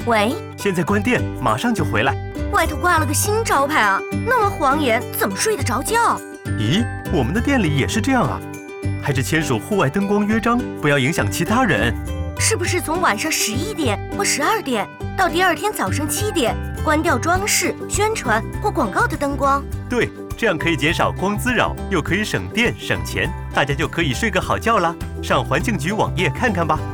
喂， 现在关店，马上就回来。 外头挂了个新招牌啊，那么晃眼，怎么睡得着觉？ 咦，我们的店里也是这样啊，还是签署户外灯光约章，不要影响其他人。 是不是从晚上11点或12点到第二天早上7点，关掉装饰、宣传或广告的灯光？ 对，这样可以减少光滋扰，又可以省电省钱，大家就可以睡个好觉啦。上环境局网页看看吧。